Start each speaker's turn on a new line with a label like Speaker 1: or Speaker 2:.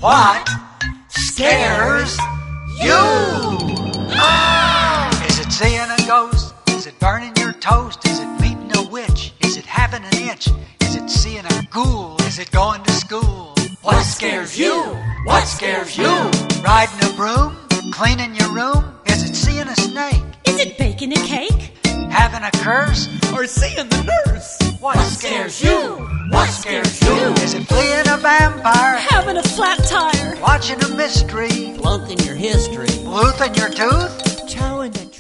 Speaker 1: What scares you? Is it seeing a ghost? Is it burning your toast? Is it meeting a witch? Is it having an itch? Is it seeing a ghoul? Is it going to school? What scares you? What scares you? Riding a broom? Cleaning your room? Is it seeing a snake?
Speaker 2: Is it baking a cake?
Speaker 1: Having a curse?
Speaker 3: Or seeing the nurse?
Speaker 1: What scares you? What scares you? Is it fleeing a vampire?
Speaker 2: Having a flat tire?
Speaker 1: Watching a mystery?
Speaker 3: Flunking your history?
Speaker 1: Losing your tooth?
Speaker 3: Chowing a